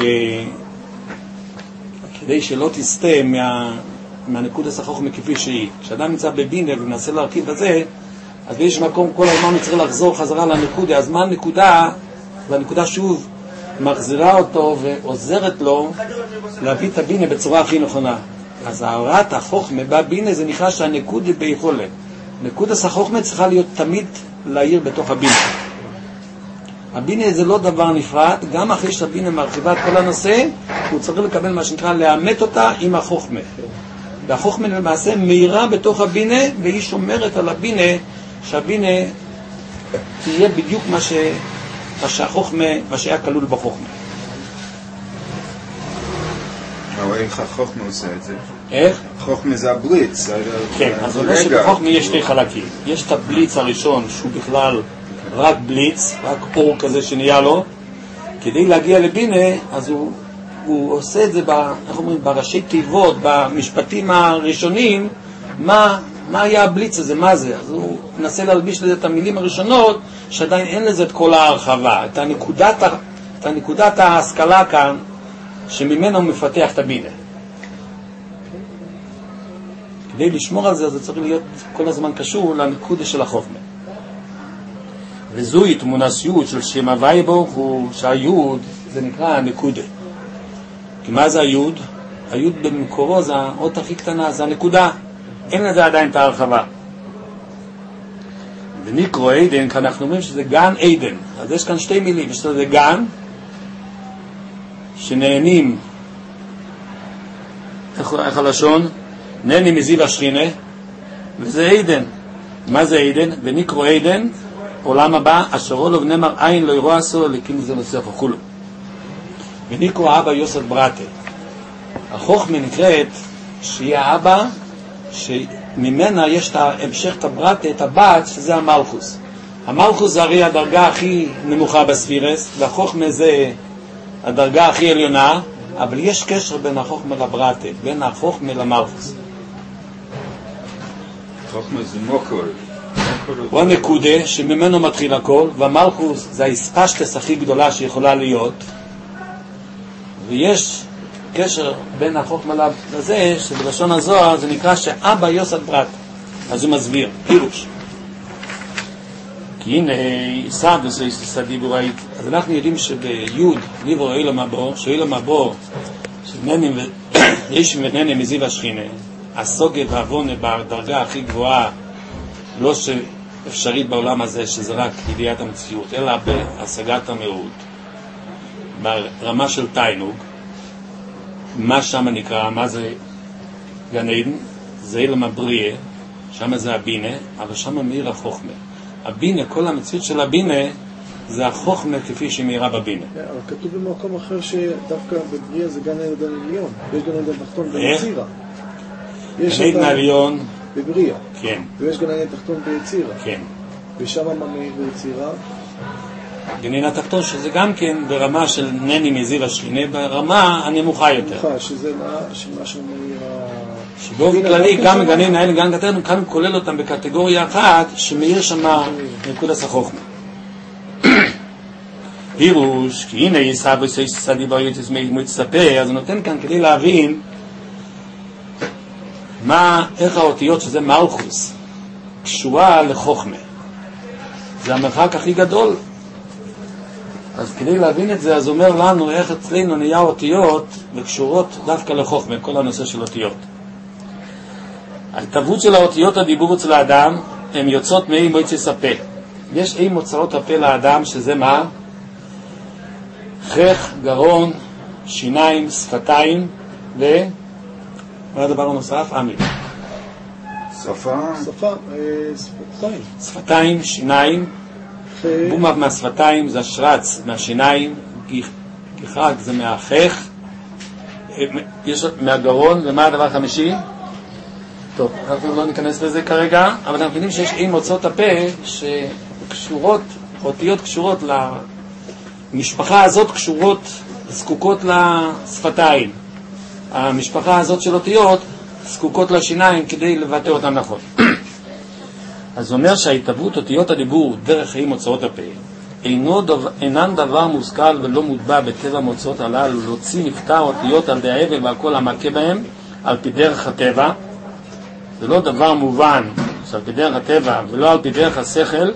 כדי שלא תסתה מה... מהנקודת החוכמה כפי שהיא. כשאדם נמצא בבינה ומנסה להרכיב בזה, אז יש מקום כל הזמן צריך לחזור חזרה לנקודה. אז מה הנקודה? והנקודה שוב מחזירה אותו ועוזרת לו להביא את הבינה בצורה הכי נכונה. אז הערת החוכמה בבינה זה נקרא שהנקודה ביכולת. נקודת החוכמה צריכה להיות תמיד להעיר בתוך הבינה. הבינה זה לא דבר נפרד, גם אחרי שהבינה מרחיבה את כל הנושא, הוא צריך לקבל מה שנקרא לאמת אותה עם החוכמה. והחוכמה למעשה מהירה בתוך הבינה, והיא שומרת על הבינה, שהבינה תהיה בדיוק מה, ש... מה שהחוכמה, מה שהיה כלול בחוכמה.
אבל איך החוכמה עושה את זה?
איך?
חוכמה זה הבליץ.
כן, אז אומר שבחוכמה יש שתי חלקים. יש את הבליץ הראשון, שהוא בכלל רק בליץ, רק אור כזה שנהיה לו. כדי להגיע לבינה, אז הוא, הוא עושה את זה, ב, איך אומרים, בראשי תיבות, במשפטים הראשונים, מה, מה היה הבליץ הזה, מה זה? אז הוא מנסה להלביש לזה את המילים הראשונות, שעדיין אין לזה את כל ההרחבה, את הנקודת, את הנקודת ההשכלה כאן, שממנה הוא מפתח את הבינה. כדי לשמור על זה, זה צריך להיות כל הזמן קשור לנקודה של החוכמה. וזוהי תמונסיות של שם הוואי ברוך הוא, שהיוד זה נקרא הנקודה. כי מה זה היוד? היוד במקורו זה האות הכי קטנה, זה הנקודה. אין לזה עדיין את ההרחבה. ונקרא עדן, כי אנחנו אומרים שזה גן עדן. אז יש כאן שתי מילים. יש לזה גן, שנהנים, איך, איך הלשון? נהנים מזיו השכינה, וזה עדן. מה זה עדן? ונקרו עדן, עולם הבא, אשר אולו ונאמר עין לא ירוע עשו, לקים זה נוסף וכולו. ונקרו אבא יוסד ברטה. החוכמה נקראת שהיא האבא, שממנה יש את ההמשך, את הברטה, את הבת, שזה המלכוס. המלכוס זה הרי הדרגה הכי נמוכה בספירס, והחוכמה זה הדרגה הכי עליונה, אבל יש קשר בין החוכמה לברטה, בין החוכמה למלכוס.
חוכמה זה מוקול.
הוא הנקודה שממנו מתחיל הכל, והמלכוס זה ההספשטס הכי גדולה שיכולה להיות, ויש קשר בין החוכמה לזה, שבלשון הזוהר זה נקרא שאבא יוסד ברט. אז הוא מסביר, פירוש. כי הנה, סעדוס איסטס הדיבורית, אז אנחנו יודעים שביוד, ליבור אילם הבו, שאילם הבו, שננים ויש וננים מזיו השכינה, הסוגה והבונה בדרגה הכי גבוהה, לא שאפשרית בעולם הזה, שזה רק ידיעת המציאות, אלא בהשגת המהות, ברמה של תיינוג, מה שם נקרא, מה זה גן עדן? זה אילם הבריאה, שם זה הבינה, אבל שם מאיר החוכמה. הבינה, כל המציאות של הבינה, זה החוכמה כפי שהיא מאירה בבינה.
אבל כתוב במקום אחר שדווקא בבריאה זה גן עדן עליון, יש גן עדן תחתון ביצירה.
גן עדן עליון
בבריאה.
כן.
ויש גן עדן תחתון ביצירה.
כן.
ושם מה מאיר ביצירה?
גן עדן התחתון, שזה גם כן ברמה של נני מזיו השכינה, ברמה הנמוכה יותר.
נמוכה, שזה מה שמאיר ה...
שבאופן כללי, גם גן עדן האלה, גם גן כאן כולל אותם בקטגוריה אחת, שמאיר שם נקודת החוכמה. פירוש, כי הנה יסע בסייס סדי בעיות מצטפה, אז הוא נותן כאן כדי להבין מה, איך האותיות שזה מלכוס, קשורה לחוכמה. זה המרחק הכי גדול. אז כדי להבין את זה, אז אומר לנו איך אצלנו נהיה אותיות וקשורות דווקא לחוכמה, כל הנושא של אותיות. ההתהוות של האותיות הדיבור אצל האדם, הן יוצאות מאי מוצאי הפה. יש אי מוצאות הפה לאדם, שזה מה? חך, גרון, שיניים, שפתיים, ו... מה הדבר הנוסף? עמי.
שפה.
שפה, שפתיים.
שפתיים, שיניים, בומב מהשפתיים זה השרץ מהשיניים, גיחק זה מהחך, יש מהגרון, ומה הדבר החמישי? טוב, אנחנו לא ניכנס לזה כרגע, אבל אנחנו מבינים שיש עם מוצאות הפה שקשורות, אותיות קשורות למשפחה הזאת, קשורות, זקוקות לשפתיים. המשפחה הזאת של אותיות זקוקות לשיניים כדי לבטא אותם נכון. אז הוא אומר שההתהוות אותיות הדיבור דרך עם מוצאות הפה אינו דבר, אינן דבר מושכל ולא מוטבע בטבע מוצאות הללו להוציא נפטר אותיות על די האבל ועל כל המכה בהם על פי דרך הטבע. זה לא דבר מובן שעל פי דרך הטבע ולא על פי דרך השכל.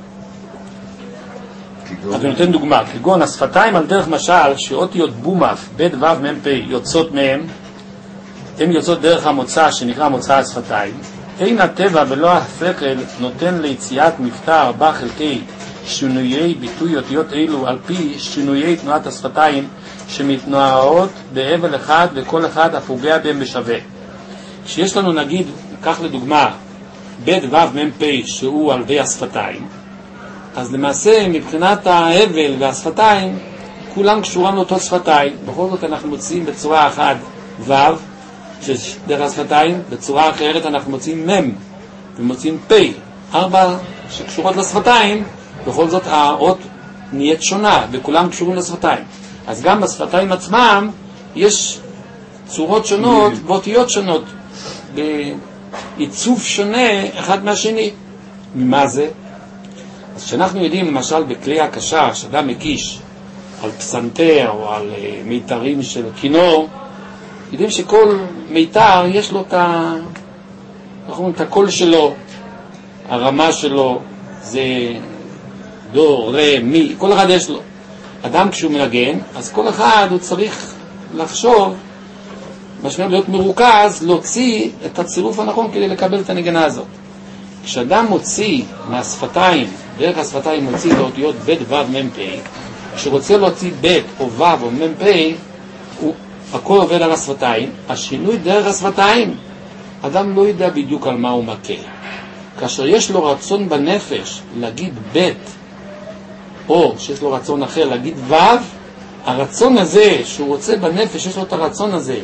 אז הוא נותן דוגמה, כגון השפתיים על דרך משל שאותיות בומף בית וו מם פי יוצאות מהם, הן יוצאות דרך המוצא שנקרא מוצא השפתיים. אין הטבע ולא השכל נותן ליציאת מפטר בה חלקי שינויי ביטוי אותיות אלו על פי שינויי תנועת השפתיים שמתנועות בהבל אחד וכל אחד הפוגע בהם בשווה. כשיש לנו נגיד, כך לדוגמה, בית וו מם פי שהוא על די השפתיים, אז למעשה מבחינת ההבל והשפתיים כולם קשורם לאותו שפתיים. בכל זאת אנחנו מוצאים בצורה אחת וו שדרך השפתיים, בצורה אחרת אנחנו מוצאים מם ומוצאים פי, ארבע שקשורות לשפתיים. בכל זאת האות נהיית שונה וכולם קשורים לשפתיים. אז גם בשפתיים עצמם יש צורות שונות ואותיות שונות בעיצוב שונה אחד מהשני. ממה זה? אז כשאנחנו יודעים למשל בכלי הקשה שאדם מקיש על פסנתר או על מיתרים של כינור, יודעים שכל מיתר יש לו את, ה... את הקול שלו, הרמה שלו, זה דו, רה, מי, כל אחד יש לו. אדם כשהוא מנגן, אז כל אחד הוא צריך לחשוב, משמע להיות מרוכז, להוציא את הצירוף הנכון כדי לקבל את הנגנה הזאת. כשאדם מוציא מהשפתיים, דרך השפתיים מוציא את האותיות בית וו מם פי, כשרוצה להוציא בית או וו או מם פי, הוא הכל עובד על השפתיים. השינוי דרך השפתיים, אדם לא יודע בדיוק על מה הוא מכה. כאשר יש לו רצון בנפש להגיד ב' או שיש לו רצון אחר להגיד ו', הרצון הזה שהוא רוצה בנפש, יש לו את הרצון הזה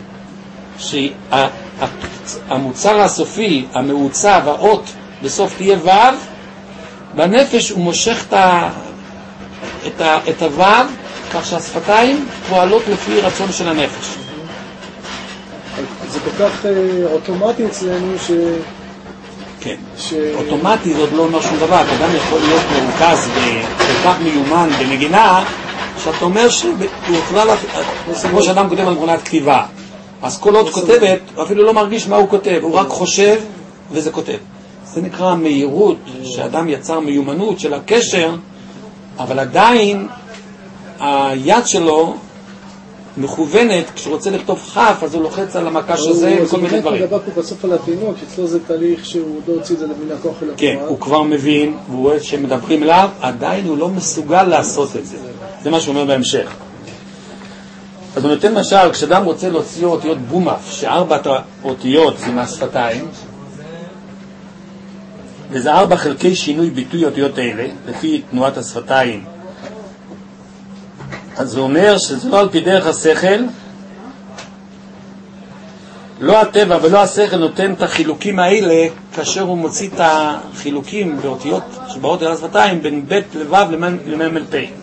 שהמוצר הסופי, המעוצב, האות בסוף תהיה ו', בנפש הוא מושך את ה... את ה... את הו', כך שהשפתיים פועלות לפי רצון של הנפש.
זה כל כך אוטומטי אצלנו ש...
כן,
ש...
אוטומטי זה עוד לא אומר שום דבר, אדם יכול להיות מרוכז וכל כך מיומן במגינה, שאתה אומר שהוא כלל, כמו שאדם כותב על מכונת כתיבה, אז כל עוד כותבת, הוא אפילו לא מרגיש מה הוא כותב, הוא רק חושב וזה כותב. זה נקרא המהירות, שאדם יצר מיומנות של הקשר, אבל עדיין היד שלו מכוונת, כשהוא רוצה לכתוב חף, אז הוא לוחץ על המקש הזה וכל מיני דברים.
הוא מדבר פה בסוף על התינוק, שאצלו זה תהליך שהוא לא הוציא את זה מן הכוח אל הפועל.
כן, הוא כבר מבין, והוא רואה שמדברים אליו, עדיין הוא לא מסוגל לעשות את זה. זה מה שהוא אומר בהמשך. אז הוא נותן משל, כשאדם רוצה להוציא אותיות בומף, שארבעת האותיות זה מהשפתיים, וזה ארבע חלקי שינוי ביטוי אותיות האלה, לפי תנועת השפתיים. אז זה אומר שזה לא על פי דרך השכל, לא הטבע ולא השכל נותן את החילוקים האלה, כאשר הוא מוציא את החילוקים באותיות שבאות אל השפתיים, בין ב' לו' למ' אל פ'.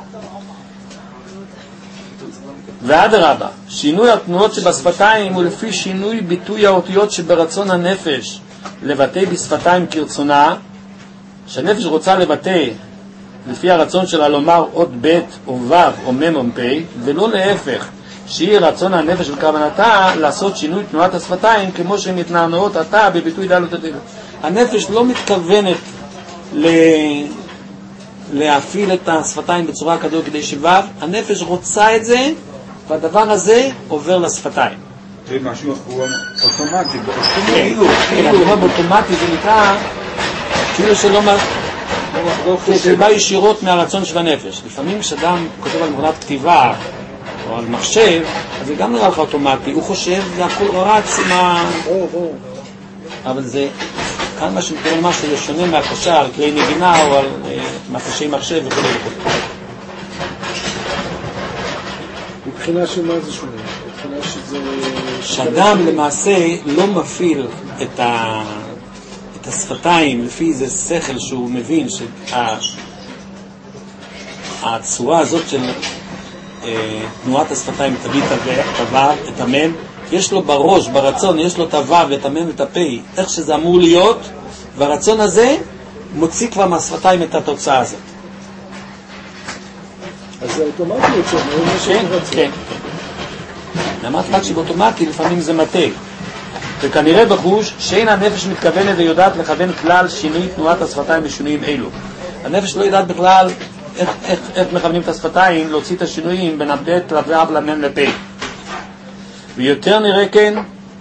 ועד הרבה, שינוי התנועות שבשפתיים הוא לפי שינוי ביטוי האותיות שברצון הנפש לבטא בשפתיים כרצונה, שהנפש רוצה לבטא לפי הרצון שלה לומר עוד ב' או ו' או מ' או פ', ולא להפך, שהיא רצון הנפש וכוונתה לעשות שינוי תנועת השפתיים כמו שהן מתנענעות עתה בביטוי ד' ות'. הנפש לא מתכוונת ל... להפעיל את השפתיים בצורה כזאת כדי שו', הנפש רוצה את זה, והדבר הזה עובר לשפתיים.
זה משהו אוטומטי,
כן, הדבר באוטומטי זה נקרא כאילו שלא זה בא ישירות מהרצון של הנפש. לפעמים כשאדם כותב על מכונת כתיבה או על מחשב, אז זה גם נראה לך אוטומטי, הוא חושב והכל רץ עם ה... אבל זה כאן מה שמתכוון משהו זה שונה מהקשה על כלי נגינה או על מקשי מחשב וכו' וכו'.
מבחינה של מה זה שונה? מבחינה שזה...
שאדם למעשה לא מפעיל את ה... את השפתיים לפי איזה שכל שהוא מבין שהצורה הזאת של אה, תנועת השפתיים תביא את הו' את המ', יש לו בראש, ברצון, יש לו את הו' ואת המ' ואת הפ', איך שזה אמור להיות, והרצון הזה מוציא כבר מהשפתיים את התוצאה הזאת.
אז זה אוטומטי יוצא,
כן, כן, כן. נאמרת רק שבאוטומטי לפעמים זה מטה. וכנראה בחוש שאין הנפש מתכוונת ויודעת לכוון כלל שינוי תנועת השפתיים בשינויים אלו. הנפש לא יודעת בכלל איך, איך, איך מכוונים את השפתיים להוציא את השינויים בין הבית לו' למ' לפ'. ויותר נראה כן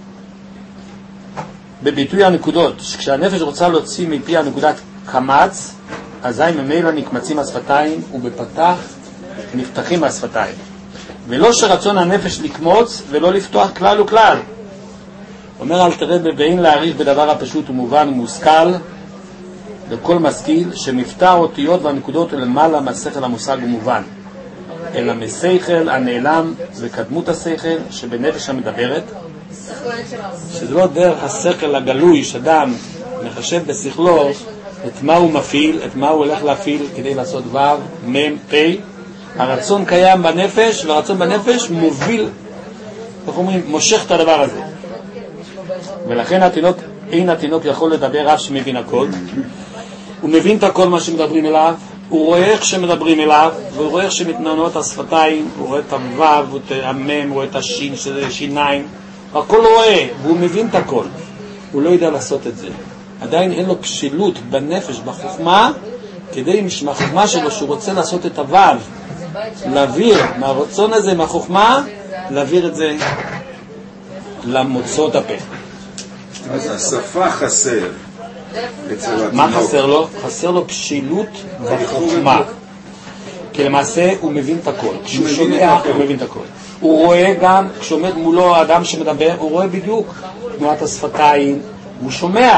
בביטוי הנקודות, שכשהנפש רוצה להוציא מפי הנקודת קמץ, אזי ממילא נקמצים השפתיים ובפתח נפתחים השפתיים. ולא שרצון הנפש לקמוץ ולא לפתוח כלל וכלל. אומר אל תראה ואין להעריך בדבר הפשוט ומובן ומושכל לכל משכיל שמפתח האותיות והנקודות למעלה מהשכל המושג ומובן, אלא משכל הנעלם וקדמות השכל שבנפש המדברת, שזה לא דרך השכל הגלוי שאדם מחשב בשכלו את מה הוא מפעיל, את מה הוא הולך להפעיל כדי לעשות ו' מ' פ'. הרצון קיים בנפש, והרצון בנפש מוביל, איך אומרים, מושך את הדבר הזה. ולכן התינוק, אין התינוק יכול לדבר אף שמבין הכל. הוא מבין את הכל מה שמדברים אליו, הוא רואה איך שמדברים אליו, והוא רואה איך שמתנענעות השפתיים, הוא רואה את הו', את המם, הוא רואה את השין, שזה שיניים, הכל הוא רואה, והוא מבין את הכל. הוא לא יודע לעשות את זה. עדיין אין לו בשלות בנפש, בחוכמה, כדי מהחוכמה שלו, שהוא רוצה לעשות את הו', להעביר מהרצון הזה, מהחוכמה, להעביר את זה למוצאות הפה.
אז השפה חסר.
מה חסר לו? חסר לו בשלות בחוכמה. כי למעשה הוא מבין את הכל. כשהוא שומע, הוא מבין את הכל. הוא רואה גם, כשעומד מולו האדם שמדבר, הוא רואה בדיוק תנועת השפתיים, הוא שומע.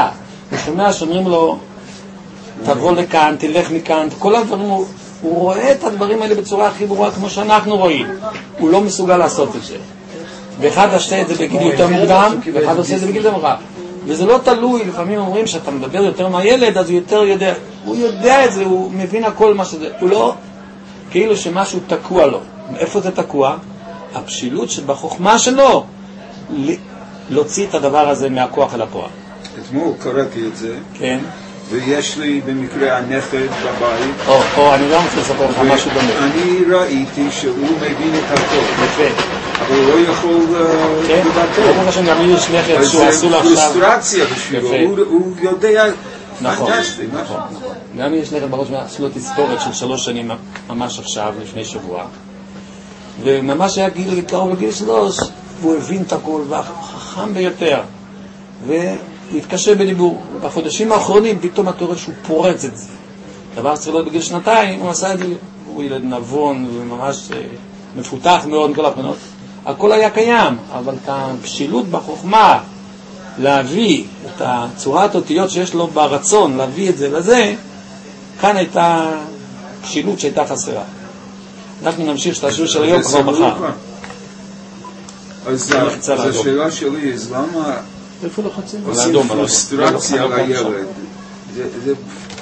הוא שומע שאומרים לו, תבוא לכאן, תלך מכאן, כל הדברים, הוא, הוא רואה את הדברים האלה בצורה הכי ברורה כמו שאנחנו רואים. הוא לא מסוגל לעשות את זה. ואחד עושה את זה בגיל יותר מוקדם, ואחד עושה את זה בגיל יותר מוקדם. וזה לא תלוי, לפעמים אומרים שאתה מדבר יותר מהילד, אז הוא יותר יודע, הוא יודע את זה, הוא מבין הכל מה שזה, הוא לא, כאילו שמשהו תקוע לו. איפה זה תקוע? הפשילות שבחוכמה שלו, להוציא את הדבר הזה מהכוח אל הפועל.
אתמול קראתי את זה.
כן.
ויש לי במקרה הנכד בבית.
או, או, אני גם רוצה לספר לך משהו דומה.
אני ראיתי שהוא מבין את הכל.
יפה.
אבל הוא לא יכול לבטל.
כן, ברוך השם, גם לי יש נכד שהוא עשו לו עכשיו.
זה פרוסטרציה בשבילו, הוא יודע פנטסטי.
נכון, נכון. גם לי יש נכד בראש, עשו לו תספורת של שלוש שנים ממש עכשיו, לפני שבוע. וממש היה גיל קרוב לגיל שלוש, והוא הבין את הכל, והחכם ביותר. והתקשר בדיבור. בחודשים האחרונים פתאום אתה רואה שהוא פורץ את זה. דבר צריך להיות בגיל שנתיים, הוא עשה את זה, הוא ילד נבון, וממש מפותח מאוד מכל הבחינות. הכל היה קיים, אבל את הפשילות בחוכמה, להביא את הצורת אותיות שיש לו ברצון, להביא את זה לזה, כאן הייתה פשילות שהייתה חסרה. אנחנו נמשיך את השיעור של היום כבר מחר.
אז השאלה שלי, אז למה
איפה לחצים?
עושים פרוסטרציה לילד? זה